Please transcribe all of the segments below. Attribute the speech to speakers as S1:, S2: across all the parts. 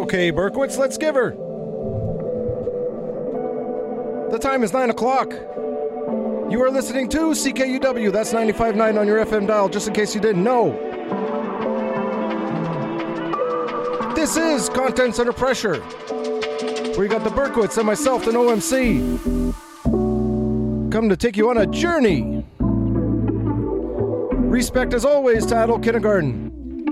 S1: Okay, Berkowitz, let's give her. The time is 9 o'clock. You are listening to CKUW. That's 95.9 on your FM dial, just in case you didn't know. This is Contents Under Pressure, where you got the Berkowitz and myself, the OMC, come to take you on a journey. Respect, as always, to Adult Kindergarten.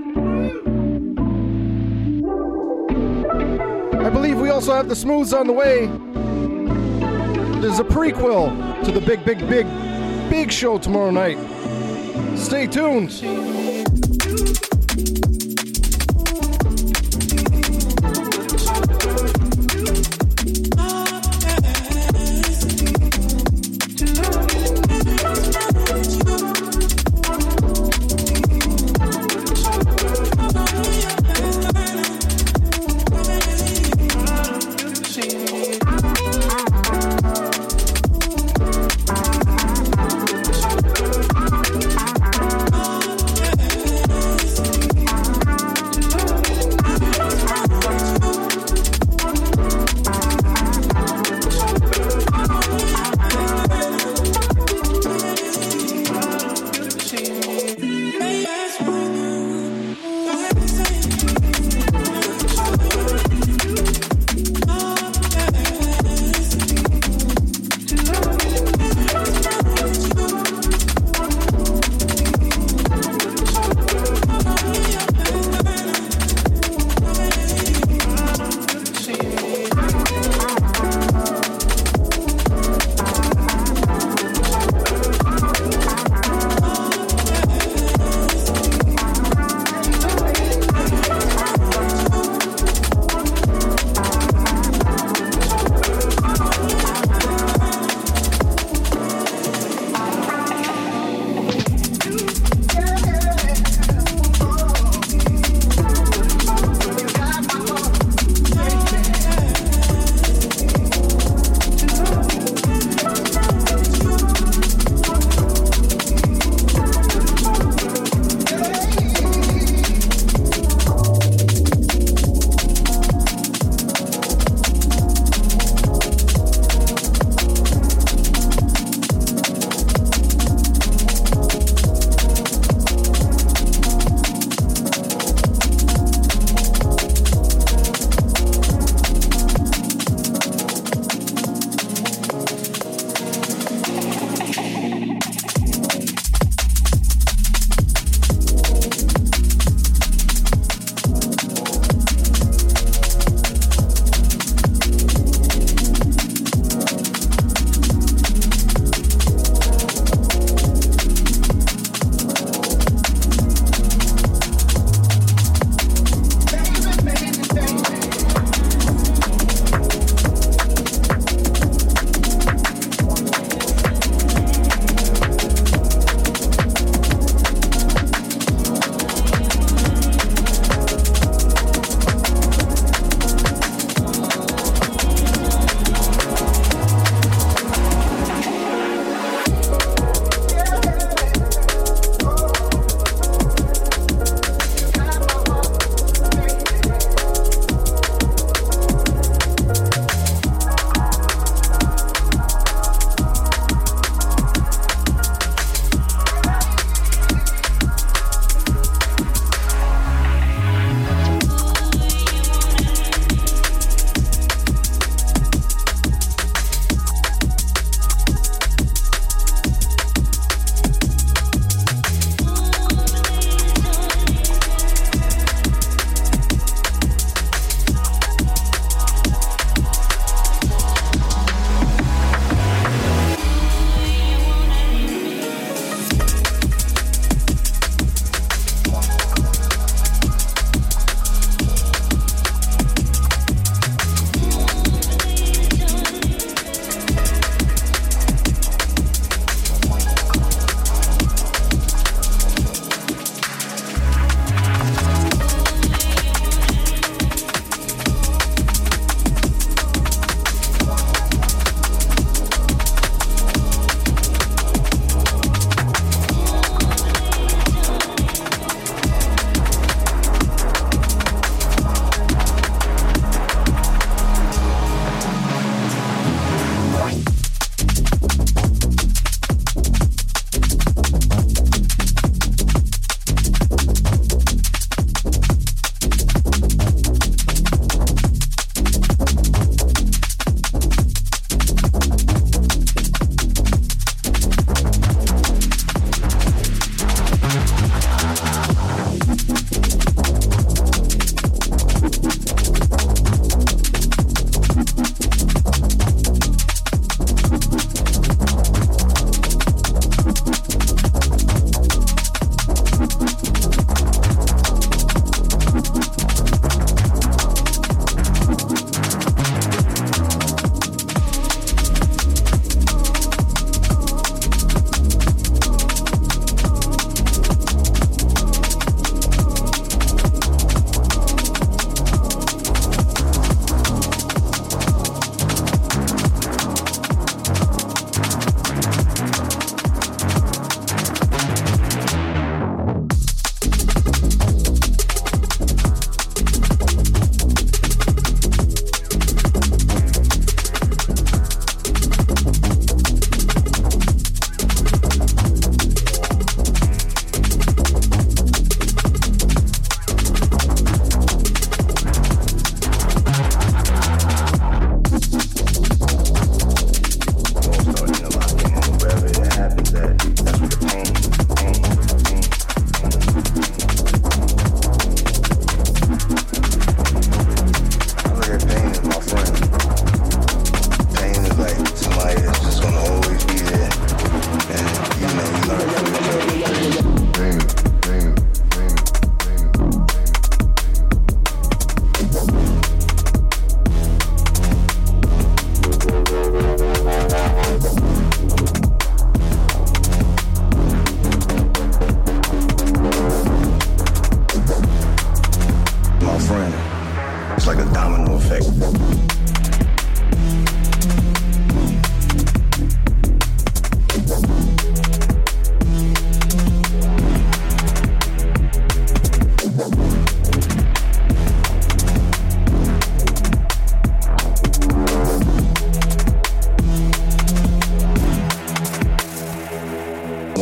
S1: I believe we also have the Smooths on the way. There's a prequel to the big show tomorrow night. Stay tuned.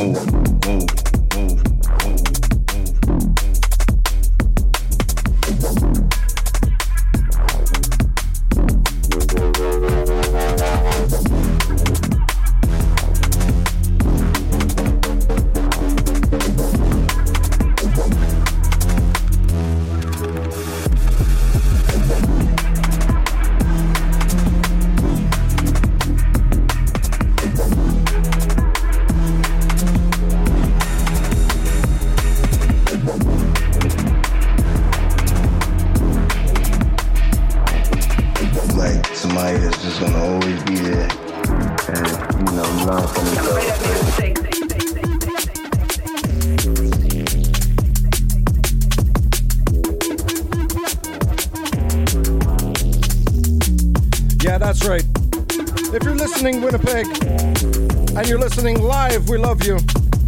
S1: Winnipeg, and you're listening live, we love you.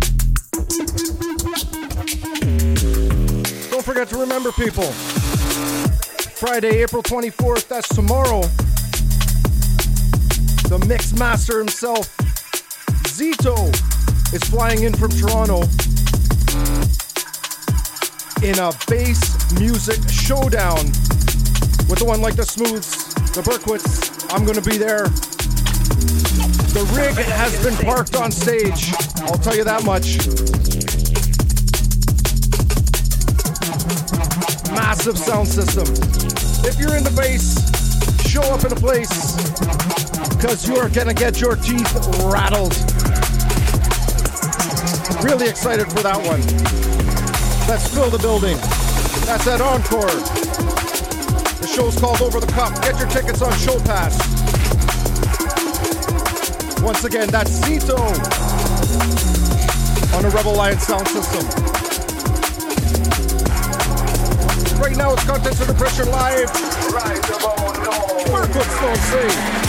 S1: Don't forget to remember, people, Friday, April 24th, that's tomorrow, the mix master himself, Zito, is flying in from Toronto in a bass music showdown with the one like the Smooths, the Berkwitz. I'm gonna be there. The rig has been parked on stage, I'll tell you that much. Massive sound system. If you're in the bass, show up in a place, because you are gonna get your teeth rattled. Really excited for that one. Let's fill the building. That's at Encore. The show's called Over the Cup. Get your tickets on Show Pass. Once again, that's Zito on the Rebel Alliance sound system. Right now it's Contents Under Pressure live. Work with Stone Sea.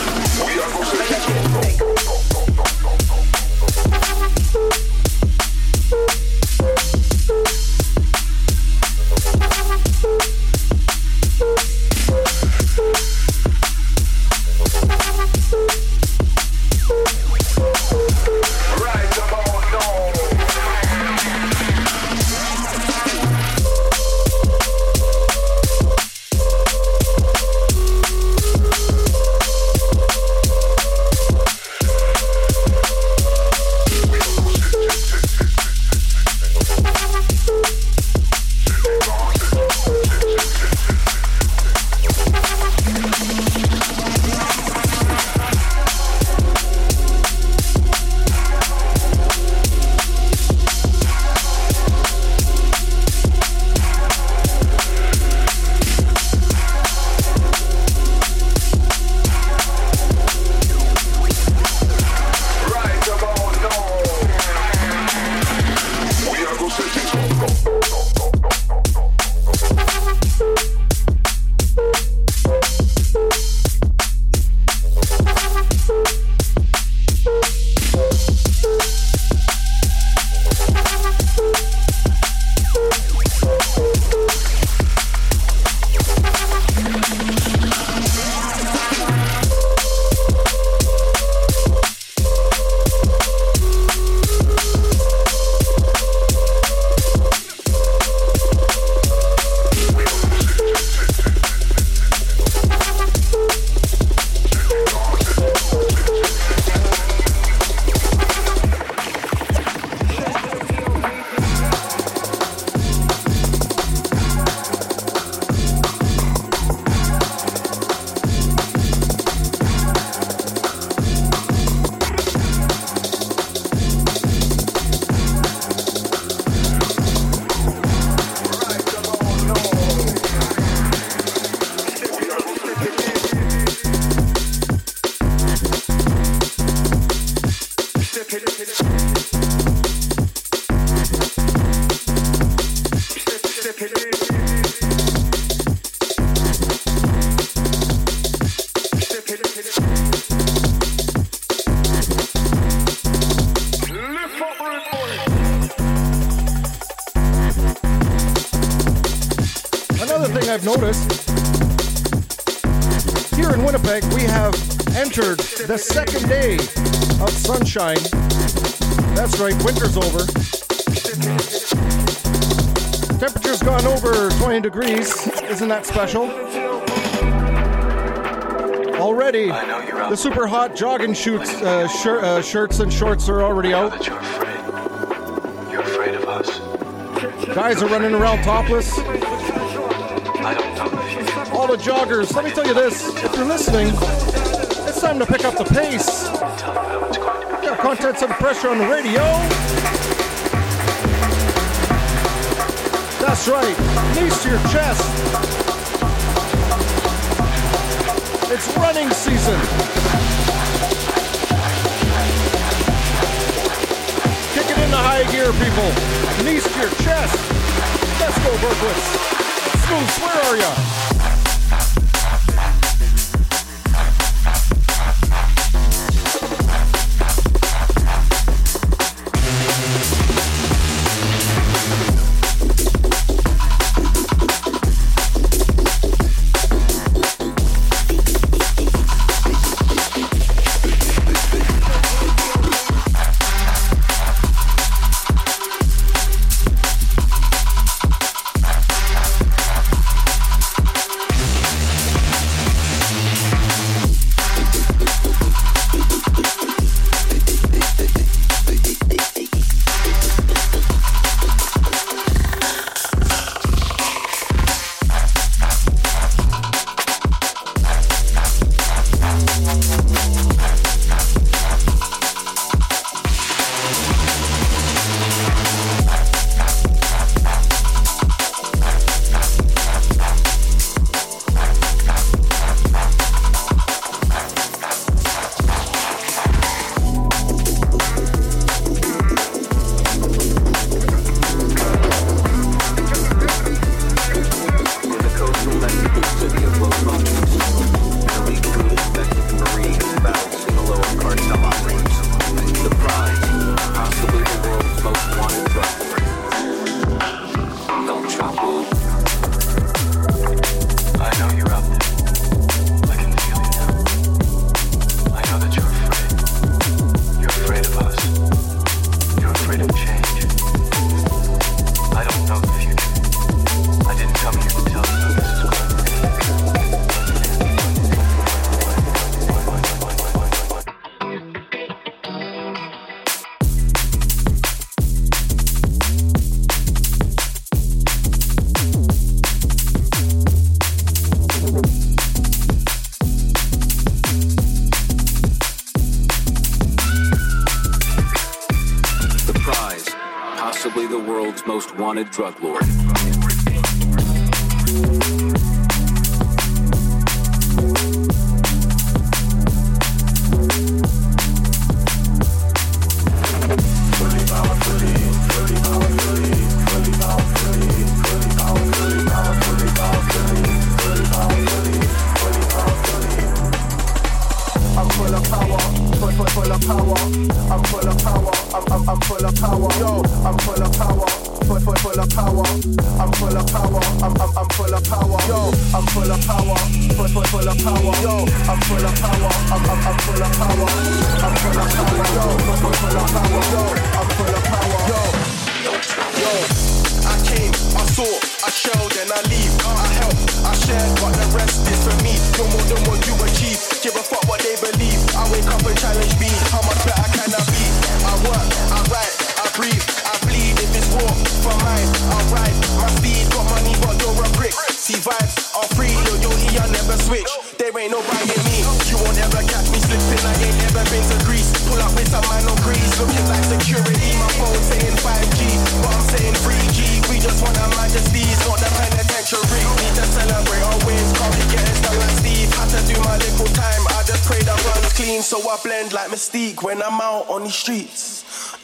S1: I've noticed here in Winnipeg, we have entered the second day of sunshine. That's right, winter's over. Temperature's gone over 20 degrees. Isn't that special? Already, the super hot jogging shirts and shorts are already out.
S2: You're afraid. You're afraid of us.
S1: Guys are running around topless.
S2: I don't know the future.
S1: All the joggers, let me tell you this. If you're listening, it's time to pick up the pace.
S2: Tell you how it's going to be.
S1: Got Contents Under Pressure on the radio. That's right. Knees to your chest. It's running season. Kick it into high gear, people. Knees to your chest. Let's go, Berkowitz. Smooth, where are ya?
S3: Wanted drug lord.
S4: When I'm out on the streets.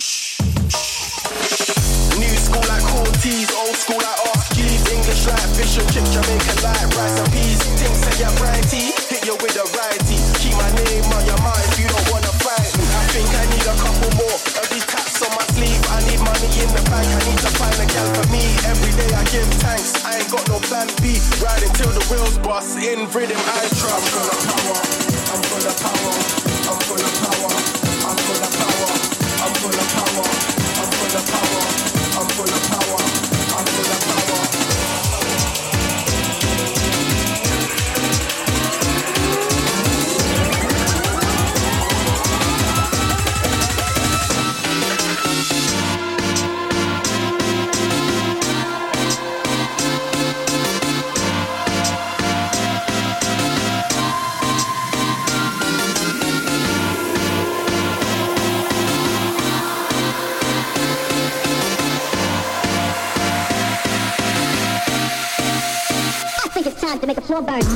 S4: New school like Cortez, old school like Archies, English like fish and chips, Jamaican like rice and peas. Things say you're righty, hit you with a righty. Keep my name on your mind if you don't wanna fight me. I think I need a couple more of these taps on my sleeve. I need money in the bank, I need to find a gal for me. Every day I give thanks, I ain't got no plan B. Riding till the wheels bust, in rhythm I drum. I'm full of power, I'm full of power, I'm full of power. I'm full of power, I'm full of power. of power. I'm full of power. I'm full of power.
S5: Time to make the floor burn.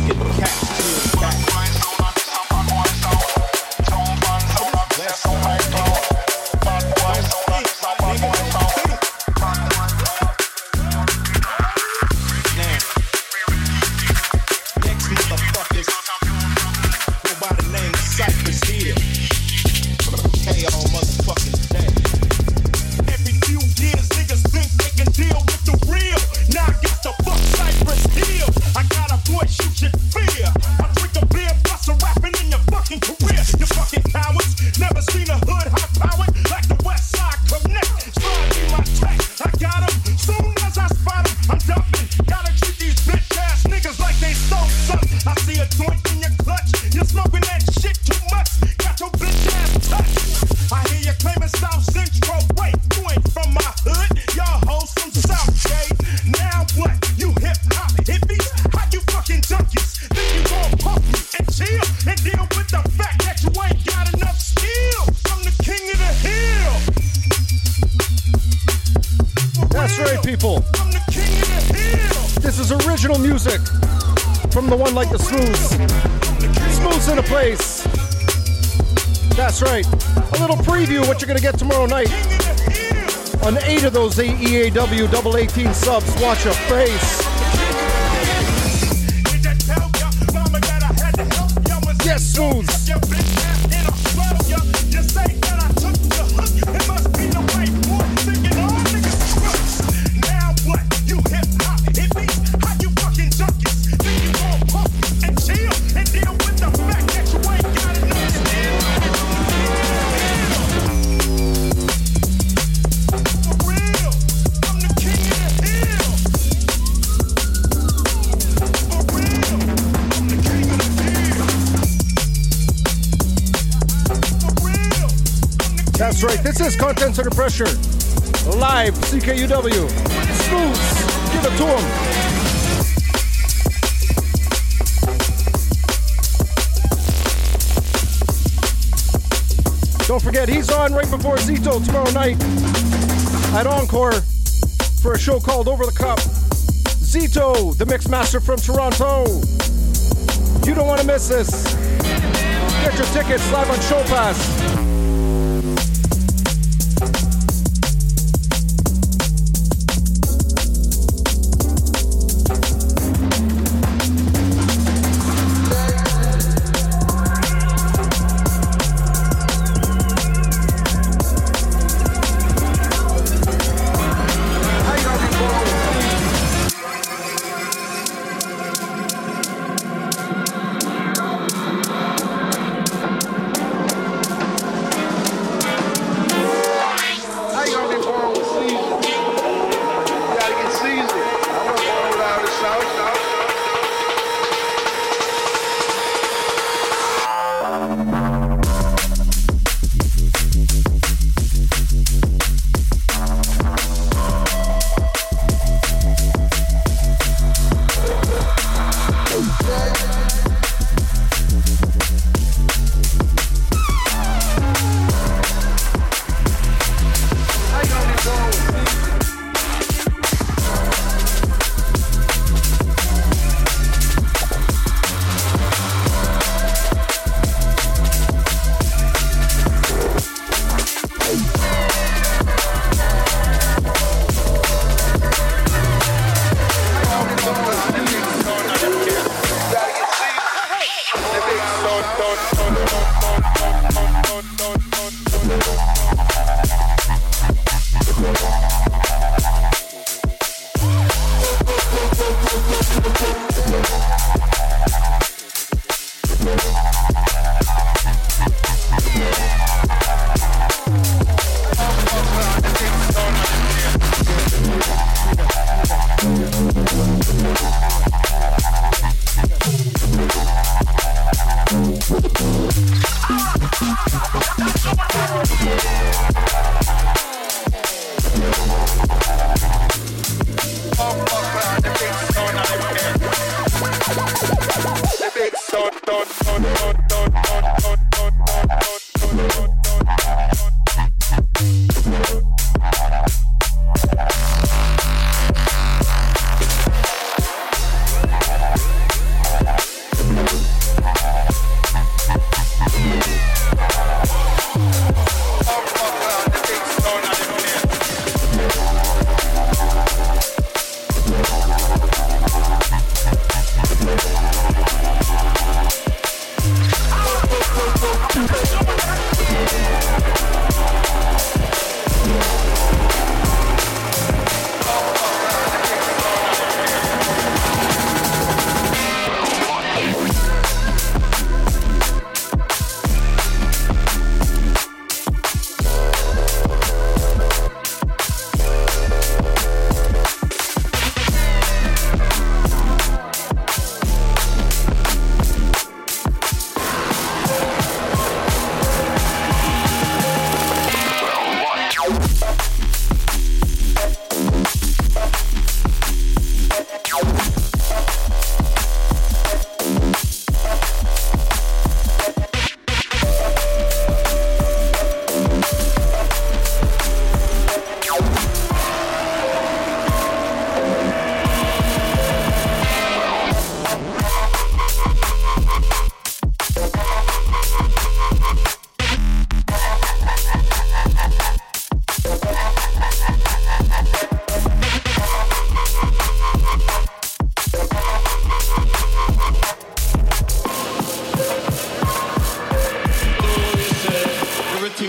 S5: get the cat killed back. Next motherfuckers go by the name Cypress Hill. K all motherfucking day. Every few years niggas think they can deal with the real. Now I got the fuck Cypress Hill. I got a voice you should fear. I drink a beer plus a rapping in your fucking career. You fucking cowards. Never seen a hood high powered like the West Side Connect. Try to be my tech. I got 'em. Soon as I spot 'em, I'm dumping. Gotta treat these bitch ass niggas like they stole something. I see a joint in your clutch. You're smoking that shit too much. Got your bitch ass touched. I hear you claiming South Central. Wait, you ain't from my hood. Y'all hoes from Southgate. Now what? You hip hop hippies? How you fucking junkies? Think you gon' pump me and chill and deal with the fact that you ain't got enough skill? I'm the king of the hill. For
S1: That's
S5: real.
S1: right, people.
S5: I'm the king of the hill.
S1: This is original music from the one like the Smooths. Smooths in a place. That's right. A little preview of what you're going to get tomorrow night.
S5: King of the hill.
S1: On 8 of those EAW double 18 subs. Watch your face.
S5: Did I tell ya, mama, that I had to help ya? Was
S1: Yes, Smooths.
S5: your bitch ass in Australia. You say that I took the hook. It must be the white boy thinking all niggas crooks. Now what? You hip hop hippies? How you fucking junkies? Think you gon' pump and chill and deal with the fact that you ain't got enough skill? For real, I'm the king of the hill. For real, I'm the king of the hill. For real, I'm the king.
S1: That's right. This is Contents Under Pressure. Live, CKUW. Smooths. Give it to him. Don't forget, he's on right before Zito tomorrow night at Encore for a show called Over the Cup. Zito, the mix master from Toronto. You don't want to miss this. Get your tickets live on Show Pass.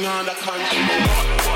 S5: everything under control.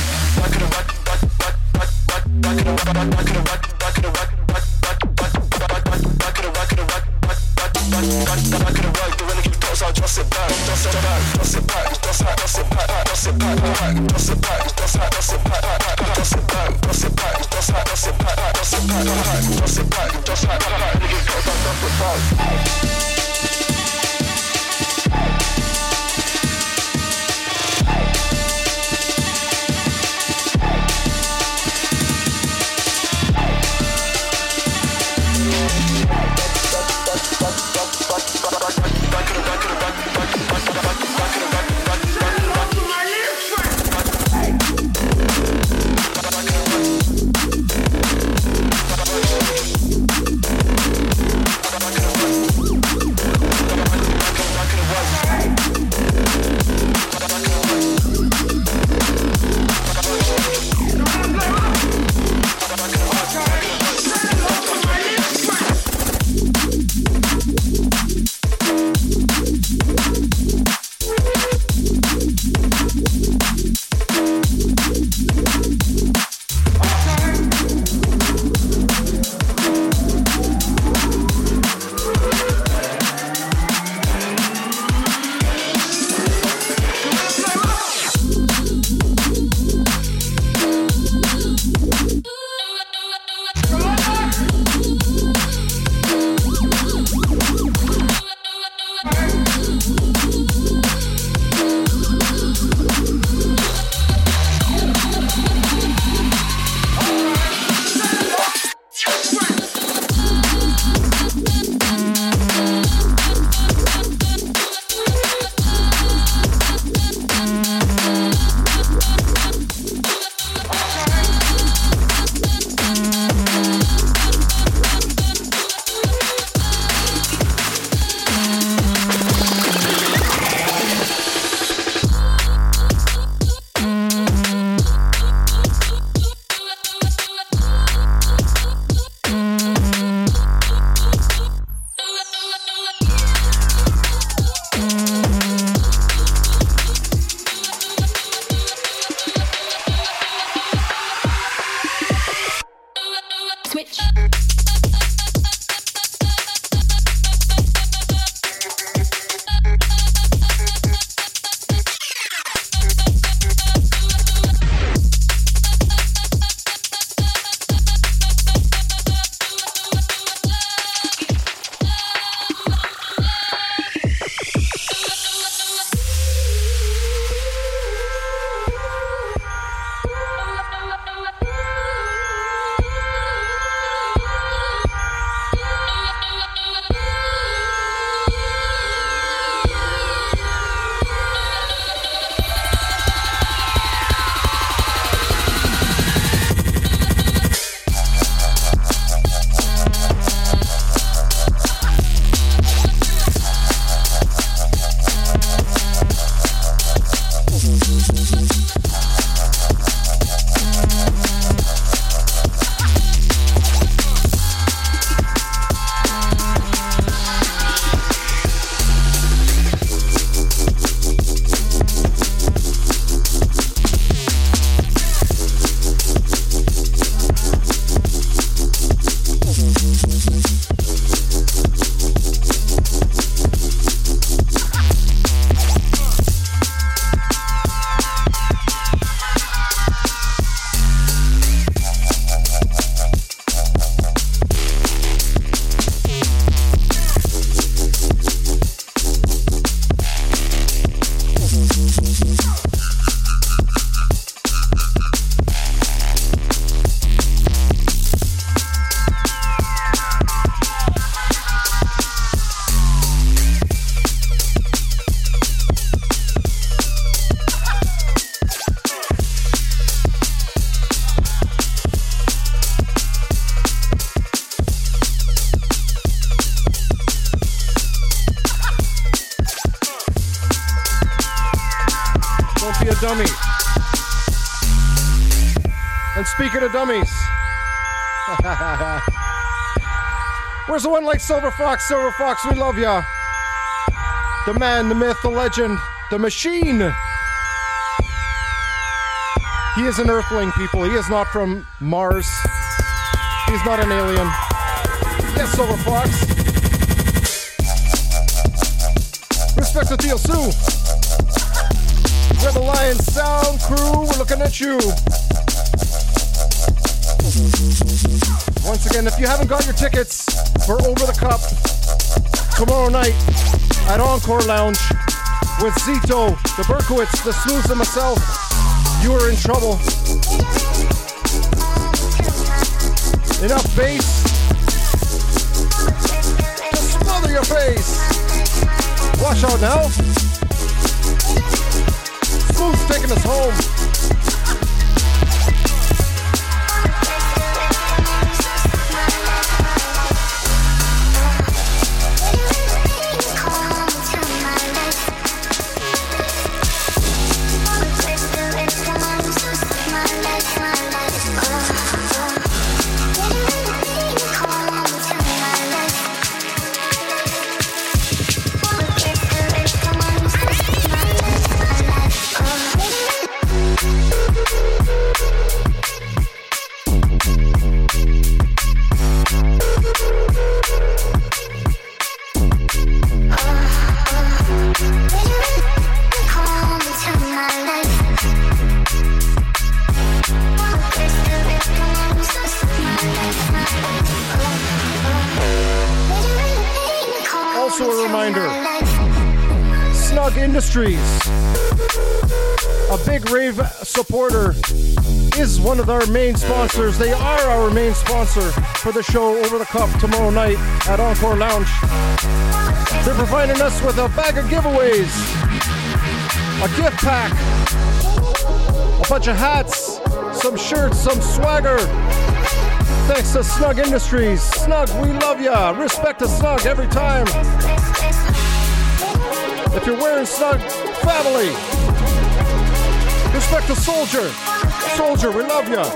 S1: dummy. And speaking of dummies, where's the one like Silver Fox? Silver Fox, we love ya. The man, the myth, the legend, the machine. He is an earthling, people. He is not from Mars. He's not an alien. Yes, Silver Fox. Respect to Theo Sue. Rebel Lion Sound Crew, we're looking at you. Once again, if you haven't got your tickets for Over the Cup tomorrow night at Encore Lounge with Zito, the Berkowitz, the Smooths, and myself, you are in trouble. Enough bass to smother your face. Watch out now. Smooth's taking us home. Industries, a big rave supporter, is one of our main sponsors. They are our main sponsor for the show Over the Cup tomorrow night at Encore Lounge. They're providing us with a bag of giveaways, a gift pack, a bunch of hats, some shirts, some swagger. Thanks to Snug Industries. Snug, we love ya. Respect to Snug every time. If you're wearing Snug, family. Respect to Soldier. Soldier, we love ya.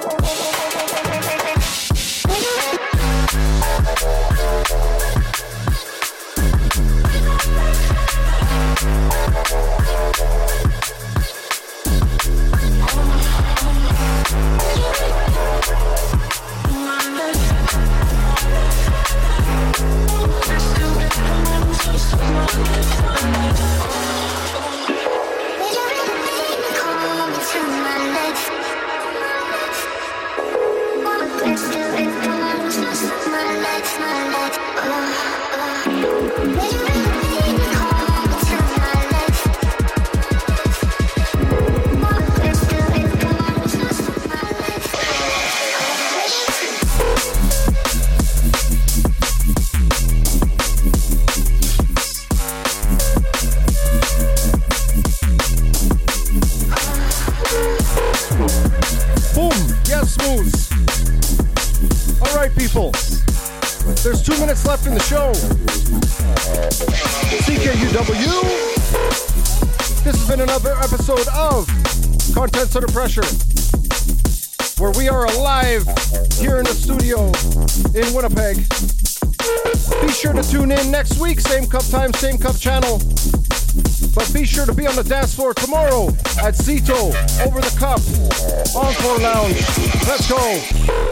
S1: There's 2 minutes left in the show. CKUW. This has been another episode of Contents Under Pressure, where we are alive here in the studio in Winnipeg. Be sure to tune in next week, same cup time, same cup channel. But be sure to be on the dance floor tomorrow at Zito, Over the Cup, Encore Lounge. Let's go.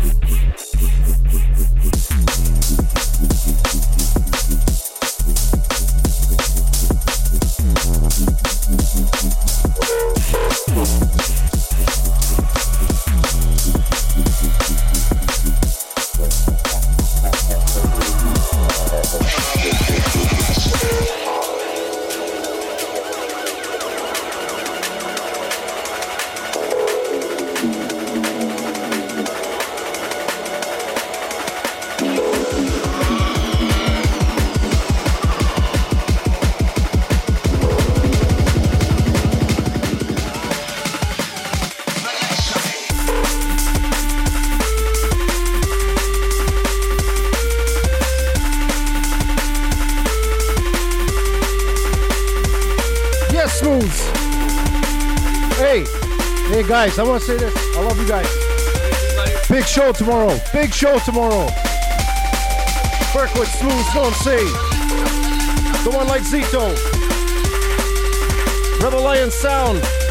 S1: Hey guys, I want to say this. I love you guys. Big show tomorrow. Big show tomorrow. Berkowitz, Smooth, Storm C. The one like Zito. Rebel Lion Sound.